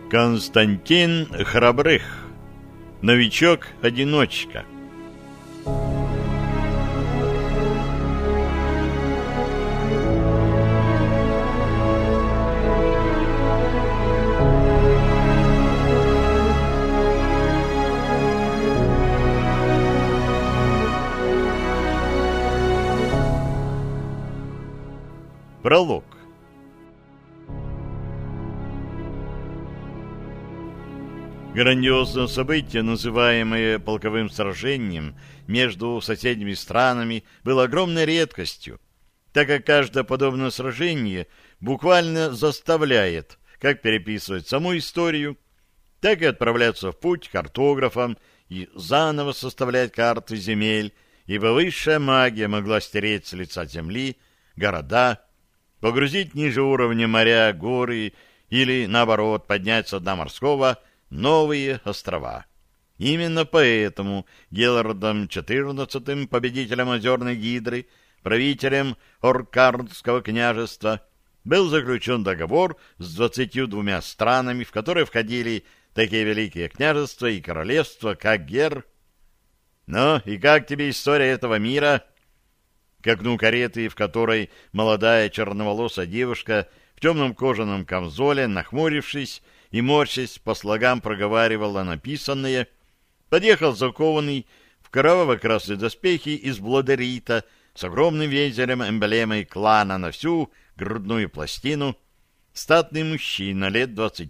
Константин Храбрых. Новичок-одиночка. Пролог. Грандиозное событие, называемое полковым сражением между соседними странами, было огромной редкостью, так как каждое подобное сражение буквально заставляет как переписывать саму историю, так и отправляться в путь картографам и заново составлять карты земель, ибо высшая магия могла стереть с лица земли города, погрузить ниже уровня моря горы или, наоборот, поднять со дна морского новые острова. Именно поэтому Гелардом XIV, победителем Озерной Гидры, правителем Оркардского княжества, был заключен договор с 22 странами, в которые входили такие великие княжества и королевства, как Гер. «Ну, и как тебе история этого мира?» К окну кареты, в которой молодая черноволосая девушка в темном кожаном камзоле, нахмурившись и морщась, по слогам проговаривала написанное, подъехал закованный в кроваво-красные доспехи из блодерита с огромным вензелем эмблемой клана на всю грудную пластину статный мужчина лет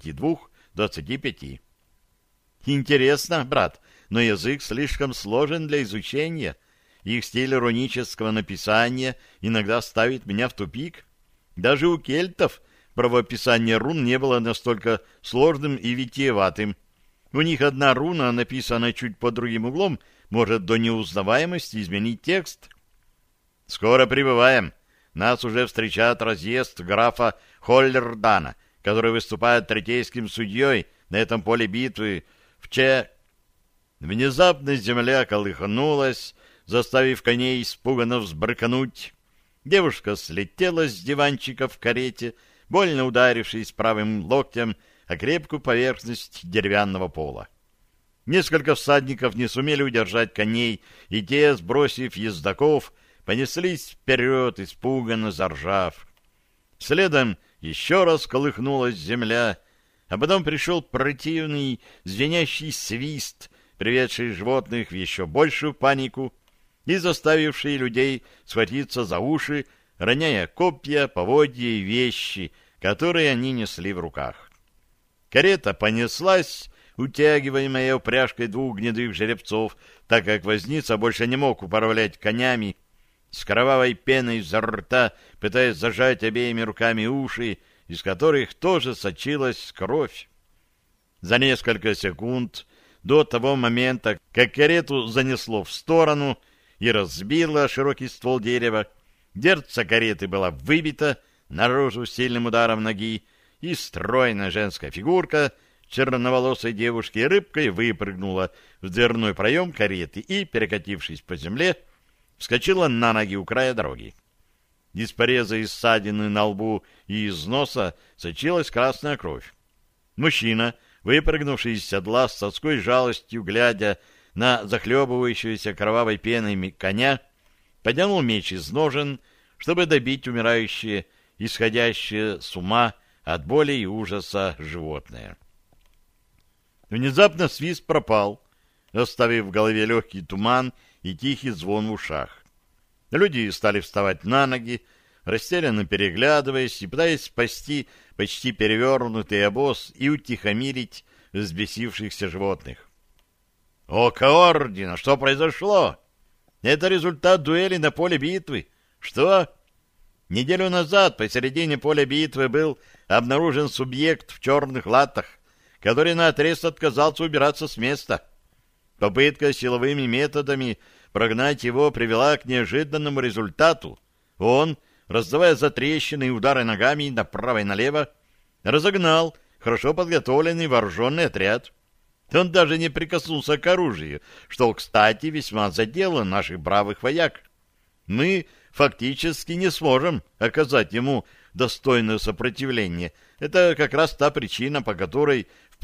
22-25. «Интересно, брат, но язык слишком сложен для изучения. Их стиль рунического написания иногда ставит меня в тупик. Даже у кельтов правописание рун не было настолько сложным и витиеватым. У них одна руна, написанная чуть под другим углом, может до неузнаваемости изменить текст. Скоро прибываем. Нас уже встречает разъезд графа Холлердана, который выступает третейским судьей на этом поле битвы в Внезапно земля колыхнулась, заставив коней испуганно взбрыкнуть. Девушка слетела с диванчика в карете, больно ударившись правым локтем о крепкую поверхность деревянного пола. Несколько всадников не сумели удержать коней, и те, сбросив ездаков, понеслись вперед, испуганно заржав. Следом еще раз колыхнулась земля, а потом пришел противный звенящий свист, приведший животных в еще большую панику и заставивший людей схватиться за уши, роняя копья, поводья и вещи, которые они несли в руках. Карета понеслась, утягиваемая упряжкой 2 гнедых жеребцов, так как возница больше не мог управлять конями, с кровавой пеной изо рта, пытаясь зажать обеими руками уши, из которых тоже сочилась кровь. За несколько секунд до того момента, как карету занесло в сторону и разбило широкий ствол дерева, дверца кареты была выбита наружу сильным ударом ноги, и стройная женская фигурка черноволосой девушки рыбкой выпрыгнула в дверной проем кареты и, перекатившись по земле, вскочила на ноги у края дороги. Из пореза и ссадины на лбу и из носа сочилась красная кровь. Мужчина, выпрыгнувший из седла с тоской жалостью, глядя на захлебывающуюся кровавой пеной коня, поднял меч из ножен, чтобы добить умирающее, исходящее с ума от боли и ужаса животное. Внезапно свист пропал, оставив в голове легкий туман и тихий звон в ушах. Люди стали вставать на ноги, растерянно переглядываясь и пытаясь спасти почти перевернутый обоз и утихомирить взбесившихся животных. «Око Ордена! Что произошло? Это результат дуэли на поле битвы. Что? Неделю назад посередине поля битвы был обнаружен субъект в черных латах, который наотрез отказался убираться с места. Попытка силовыми методами прогнать его привела к неожиданному результату. Он, раздавая затрещины и удары ногами направо и налево, разогнал хорошо подготовленный вооруженный отряд. Он даже не прикоснулся к оружию, что, кстати, весьма задело наших бравых вояк. Мы фактически не сможем оказать ему достойное сопротивление. Это как раз та причина, по которой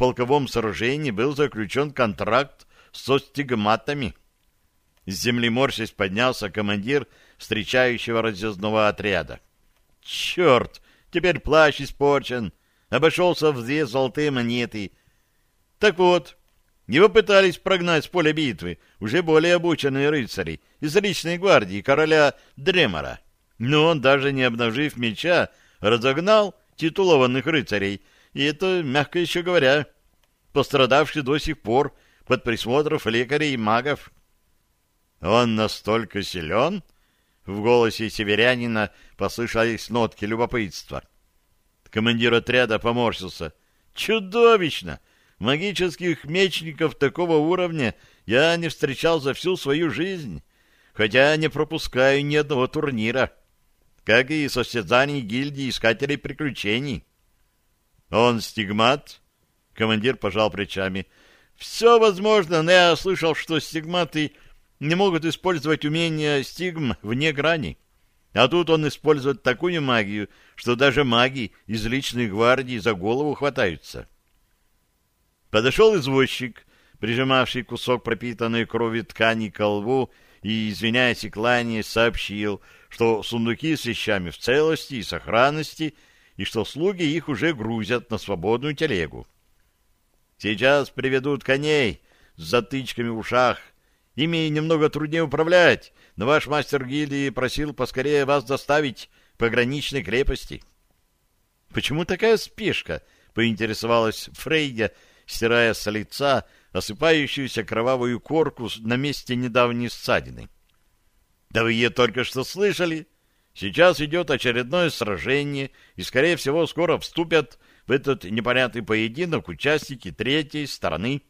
полковом сражении был заключен контракт со стигматами. С земли морщась поднялся командир встречающего разъездного отряда. Черт, теперь плащ испорчен, обошелся в 2 золотые монеты. Так вот, его пытались прогнать с поля битвы уже более обученные рыцари из личной гвардии короля Дремора. Но он, даже не обнажив меча, разогнал титулованных рыцарей, и это, мягко еще говоря, пострадавший до сих пор под присмотром лекарей и магов. Он настолько силен? В голосе северянина послышались нотки любопытства. Командир отряда поморщился. Чудовищно! Магических мечников такого уровня я не встречал за всю свою жизнь, хотя не пропускаю ни одного турнира, как и состязаний гильдии искателей приключений. Он стигмат? Командир пожал плечами. Все возможно, но я слышал, что стигматы не могут использовать умения стигм вне грани. А тут он использует такую магию, что даже маги из личной гвардии за голову хватаются. Подошел извозчик, прижимавший кусок пропитанной кровью ткани к колбу, и, извиняясь и кланяясь, сообщил, что сундуки с вещами в целости и сохранности, и что слуги их уже грузят на свободную телегу. Сейчас приведут коней с затычками в ушах. Ими немного труднее управлять, но ваш мастер гильдии просил поскорее вас доставить к пограничной крепости. — Почему такая спешка? — поинтересовалась Фрейя, стирая с лица осыпающуюся кровавую корку на месте недавней ссадины. — Да вы ее только что слышали. Сейчас идет очередное сражение, и, скорее всего, скоро вступят в этот непонятный поединок участники третьей стороны.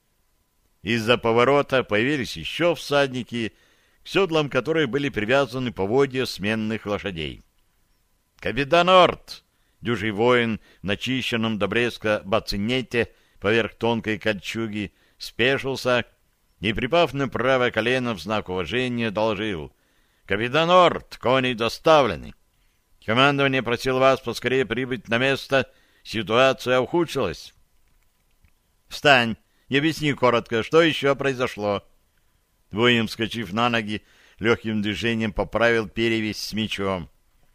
Из-за поворота появились еще всадники, к седлам которых были привязаны поводья сменных лошадей. «Капитан Орт!» Дюжий воин в начищенном до блеска бацинете поверх тонкой кольчуги спешился и, припав на правое колено в знак уважения, доложил: «Капитан Орт, кони доставлены. Командование просило вас поскорее прибыть на место, ситуация ухудшилась». «Встань и объясни коротко, что еще произошло». Воин, вскочив на ноги, легким движением поправил перевязь с мечом.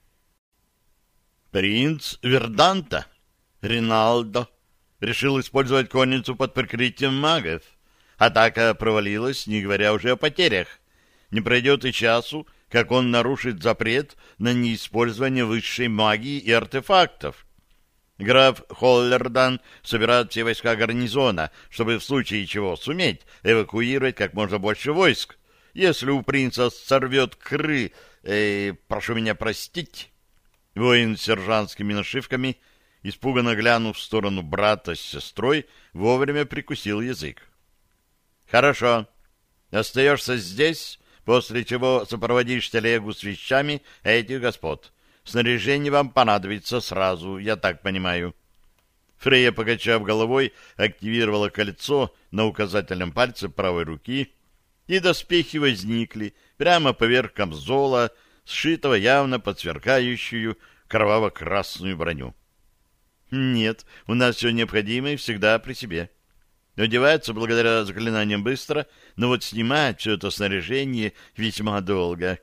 «Принц Верданта, Риналдо, решил использовать конницу под прикрытием магов. Атака провалилась, не говоря уже о потерях. Не пройдет и часу, как он нарушит запрет на неиспользование высшей магии и артефактов. Граф Холлердан собирает все войска гарнизона, чтобы в случае чего суметь эвакуировать как можно больше войск. Если у принца сорвет прошу меня простить». Воин с сержантскими нашивками, испуганно глянув в сторону брата с сестрой, вовремя прикусил язык. «Хорошо. Остаешься здесь, после чего сопроводишь телегу с вещами этих господ. Снаряжение вам понадобится сразу, я так понимаю». Фрейя, покачав головой, активировала кольцо на указательном пальце правой руки, и доспехи возникли прямо поверх камзола, сшитого явно под сверкающую кроваво-красную броню. «Нет, у нас все необходимое всегда при себе. Одевается благодаря заклинаниям быстро, но вот снимать все это снаряжение весьма долго».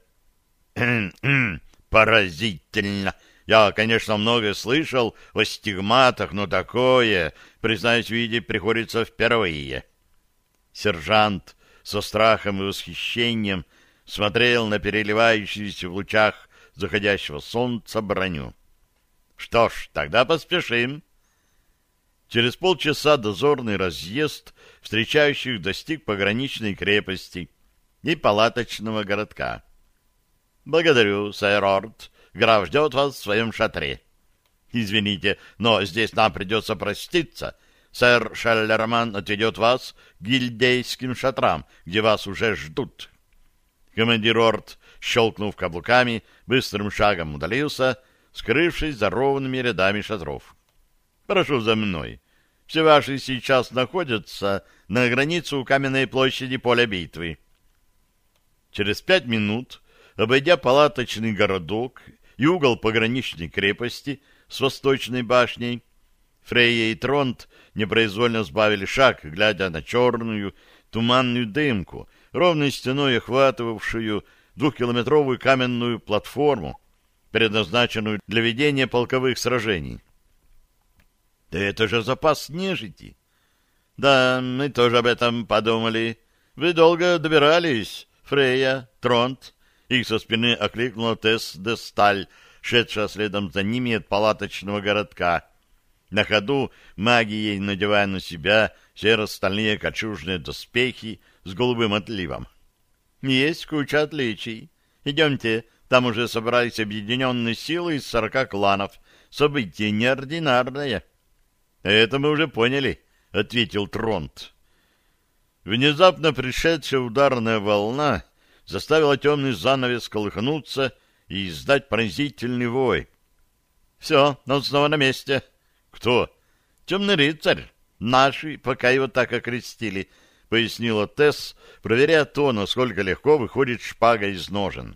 «Поразительно! Я, конечно, многое слышал о стигматах, но такое, признаюсь, видеть приходится впервые». Сержант со страхом и восхищением смотрел на переливающуюся в лучах заходящего солнца броню. «Что ж, тогда поспешим». Через полчаса дозорный разъезд встречающих достиг пограничной крепости и палаточного городка. «Благодарю, сэр Орт. Граф ждет вас в своем шатре». «Извините, но здесь нам придется проститься. Сэр Шеллерман отведет вас к гильдейским шатрам, где вас уже ждут». Командир Орт, щелкнув каблуками, быстрым шагом удалился, скрывшись за ровными рядами шатров. «Прошу за мной. Все ваши сейчас находятся на границе у каменной площади поля битвы». Через 5 минут, обойдя палаточный городок и угол пограничной крепости с восточной башней, Фрейя и Тронт непроизвольно сбавили шаг, глядя на черную туманную дымку, ровной стеной охватывавшую 2-километровую каменную платформу, предназначенную для ведения полковых сражений. «Да это же запас нежити!» «Да, мы тоже об этом подумали. Вы долго добирались, Фрейя, Тронт?» Их со спины окликнула Тесс де Сталь, шедшая следом за ними от палаточного городка. На ходу магией надевая на себя серо-стальные кольчужные доспехи с голубым отливом. «Есть куча отличий. Идемте, там уже собрались объединенные силы из 40 кланов. Событие неординарное». «Это мы уже поняли», — ответил Тронт. Внезапно пришедшая ударная волна заставила темный занавес колыхнуться и издать пронзительный вой. «Все, он снова на месте». «Кто?» «Темный рыцарь. Наши, пока его так окрестили», — пояснила Тесс, проверяя то, насколько легко выходит шпага из ножен.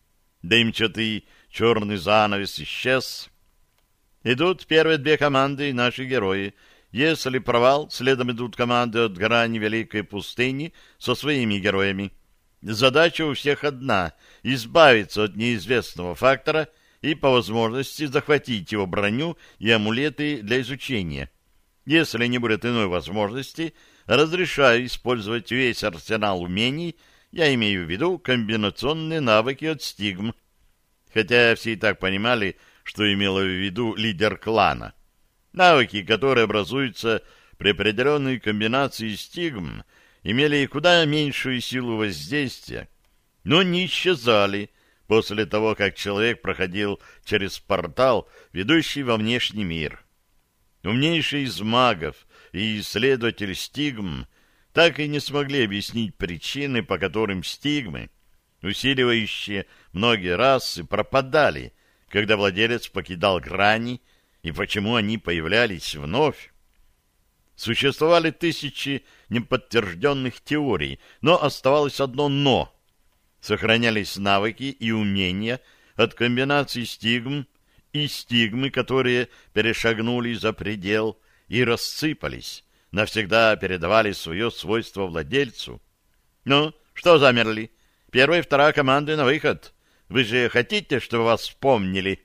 Дымчатый черный занавес исчез. Идут первые 2 команды, наши герои. Если провал, следом идут команды от грани Великой пустыни со своими героями. Задача у всех одна — избавиться от неизвестного фактора и, по возможности, захватить его броню и амулеты для изучения. Если не будет иной возможности, разрешаю использовать весь арсенал умений, я имею в виду комбинационные навыки от стигм. Хотя все и так понимали, что имела в виду лидер клана. Навыки, которые образуются при определенной комбинации стигм, имели и куда меньшую силу воздействия, но не исчезали после того, как человек проходил через портал, ведущий во внешний мир. Умнейший из магов и исследователь стигм так и не смогли объяснить причины, по которым стигмы, усиливающие многие расы, пропадали, когда владелец покидал грани, и почему они появлялись вновь. Существовали тысячи неподтвержденных теорий, но оставалось одно «но». Сохранялись навыки и умения от комбинаций стигм и стигмы, которые перешагнули за предел и рассыпались, навсегда передавали свое свойство владельцу. «Ну, что замерли? Первая и вторая команды на выход. Вы же хотите, чтобы вас вспомнили?»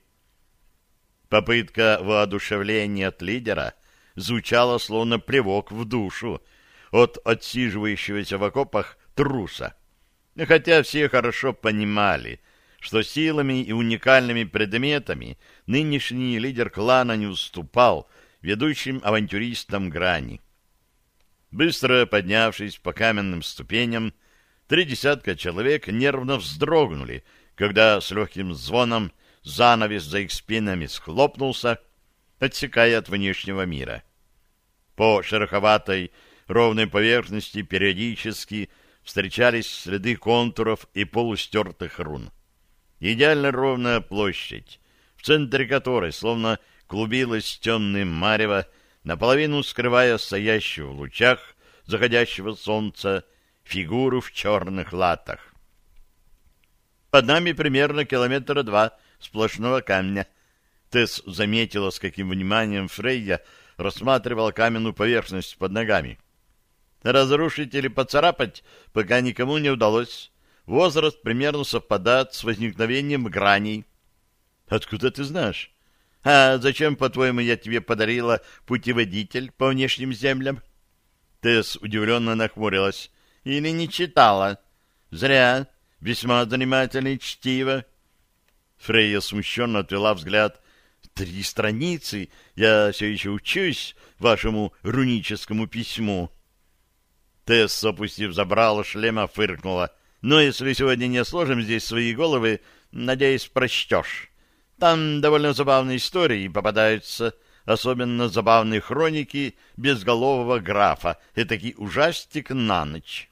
Попытка воодушевления от лидера звучала словно плевок в душу от отсиживающегося в окопах труса. Хотя все хорошо понимали, что силами и уникальными предметами нынешний лидер клана не уступал ведущим авантюристам грани. Быстро поднявшись по каменным ступеням, 30 человек нервно вздрогнули, когда с легким звоном занавес за их спинами схлопнулся, отсекая от внешнего мира. По шероховатой ровной поверхности периодически встречались следы контуров и полустертых рун. Идеально ровная площадь, в центре которой словно клубилась темное марево, наполовину скрывая стоящую в лучах заходящего солнца фигуру в черных латах. Под нами примерно 2 километра сплошного камня. Тесс заметила, с каким вниманием Фрейя рассматривала каменную поверхность под ногами. Разрушить или поцарапать пока никому не удалось. Возраст примерно совпадает с возникновением граней. Откуда ты знаешь? А зачем, по-твоему, я тебе подарила путеводитель по внешним землям? Тесс удивленно нахмурилась. Или не читала? Зря. Весьма занимательное чтиво. Фрейя смущенно отвела взгляд. 3 страницы. Я все еще учусь вашему руническому письму. Тесс, опустив забрало шлема, фыркнула. Но если сегодня не сложим здесь свои головы, надеюсь, прочтешь. Там довольно забавные истории попадаются, особенно забавные хроники безголового графа, этакий ужастик на ночь.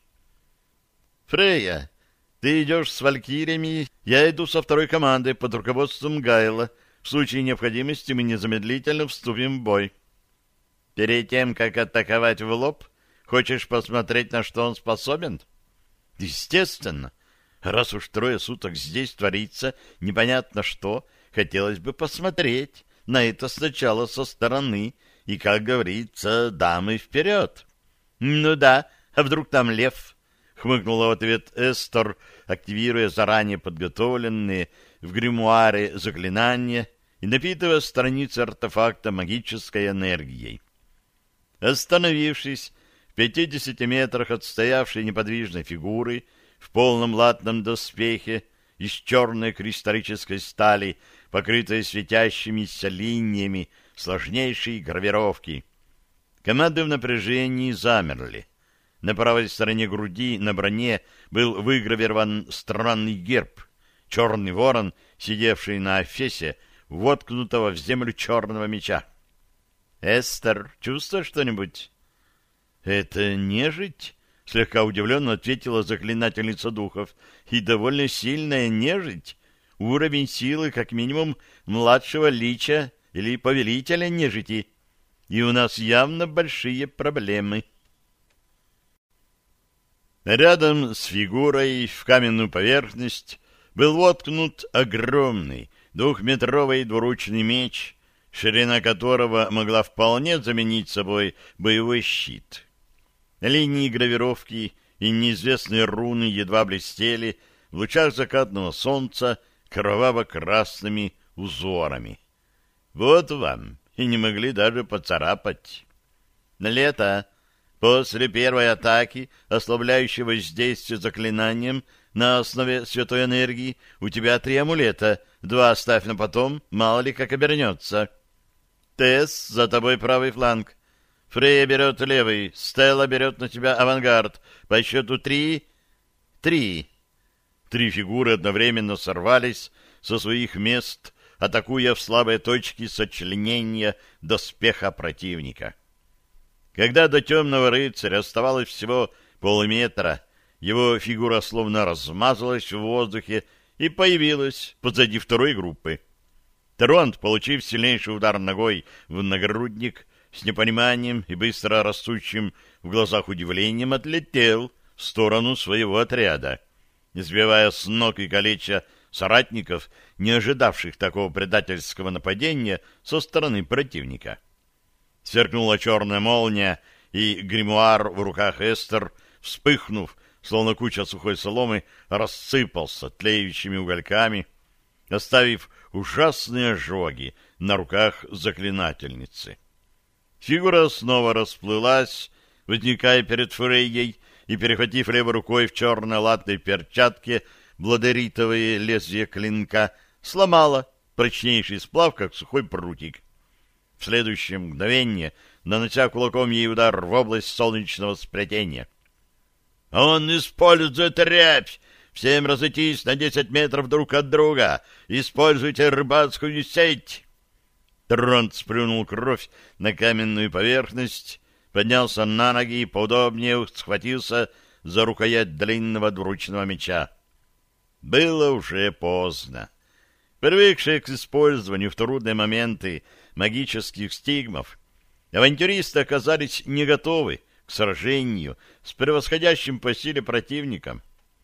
Фрейя, ты идешь с валькириями, я иду со второй командой под руководством Гайла. В случае необходимости мы незамедлительно вступим в бой. Перед тем, как атаковать в лоб, хочешь посмотреть, на что он способен? Естественно. Раз уж 3 суток здесь творится непонятно что, хотелось бы посмотреть на это сначала со стороны и, как говорится, дамы вперед. — Ну да, а вдруг там лев? — хмыкнула в ответ Эстер, активируя заранее подготовленные в гримуаре заклинания и напитывая страницы артефакта магической энергией. Остановившись в 50 метрах от стоявшей неподвижной фигуры в полном латном доспехе из черной кристаллической стали, покрытой светящимися линиями сложнейшей гравировки, команды в напряжении замерли. На правой стороне груди на броне был выгравирован странный герб — черный ворон, сидевший на эфесе воткнутого в землю черного меча. — Эстер, чувствуешь что-нибудь? — Это нежить? — слегка удивленно ответила заклинательница духов. — И довольно сильная нежить. Уровень силы как минимум младшего лича или повелителя нежити. И у нас явно большие проблемы. Рядом с фигурой в каменную поверхность был воткнут огромный двухметровый двуручный меч, ширина которого могла вполне заменить собой боевой щит. Линии гравировки и неизвестные руны едва блестели в лучах закатного солнца кроваво-красными узорами. Вот вам, и не могли даже поцарапать. Лето. После первой атаки, ослабляющего воздействие заклинанием на основе святой энергии, у тебя 3 амулета, 2 оставь на потом, мало ли как обернется. Тесс, за тобой правый фланг. Фрея берет левый, Стелла берет на тебя авангард. По счету 3. 3. 3 фигуры одновременно сорвались со своих мест, атакуя в слабые точки сочленения доспеха противника. Когда до темного рыцаря оставалось всего полметра, его фигура словно размазалась в воздухе и появилась позади второй группы. Таронт, получив сильнейший удар ногой в нагрудник, с непониманием и быстро растущим в глазах удивлением отлетел в сторону своего отряда, сбивая с ног и калеча соратников, не ожидавших такого предательского нападения со стороны противника. Сверкнула черная молния, и гримуар в руках Эстер, вспыхнув, словно куча сухой соломы, рассыпался тлеющими угольками, оставив ужасные ожоги на руках заклинательницы. Фигура снова расплылась, возникая перед Фрейей, и, перехватив левой рукой в черной латной перчатке бладеритовое лезвие клинка, сломала прочнейший сплав, как сухой прутик. В следующее мгновение, нанося кулаком ей удар в область солнечного сплетения. «Он использует рябь! Всем разойтись на 10 метров друг от друга! Используйте рыбацкую сеть!» Таронт сплюнул кровь на каменную поверхность, поднялся на ноги и поудобнее схватился за рукоять длинного двуручного меча. Было уже поздно. Привыкшие к использованию в трудные моменты магических стигмов, авантюристы оказались не готовы к сражению с превосходящим по силе противником.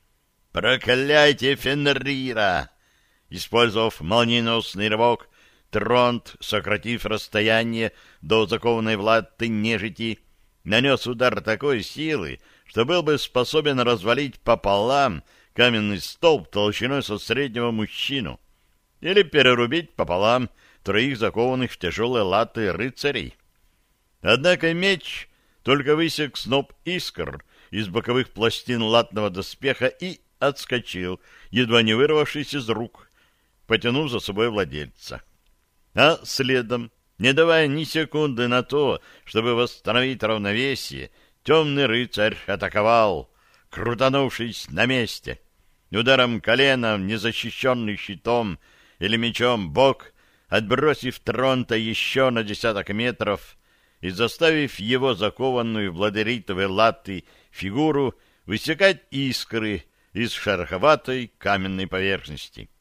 «Прокляйте Фенрира!» Использовав молниеносный рывок, Таронт, сократив расстояние до закованной в латы нежити, нанес удар такой силы, что был бы способен развалить пополам каменный столб толщиной со среднего мужчину или перерубить пополам 3 закованных в тяжелые латы рыцарей. Однако меч только высек сноп искр из боковых пластин латного доспеха и отскочил, едва не вырвавшись из рук, потянув за собой владельца. А следом, не давая ни секунды на то, чтобы восстановить равновесие, темный рыцарь атаковал, крутанувшись на месте. Ударом колена в незащищенный щитом или мечом бок, отбросив Таронта еще на 10 метров и заставив его закованную в бладеритовые латы фигуру высекать искры из шероховатой каменной поверхности.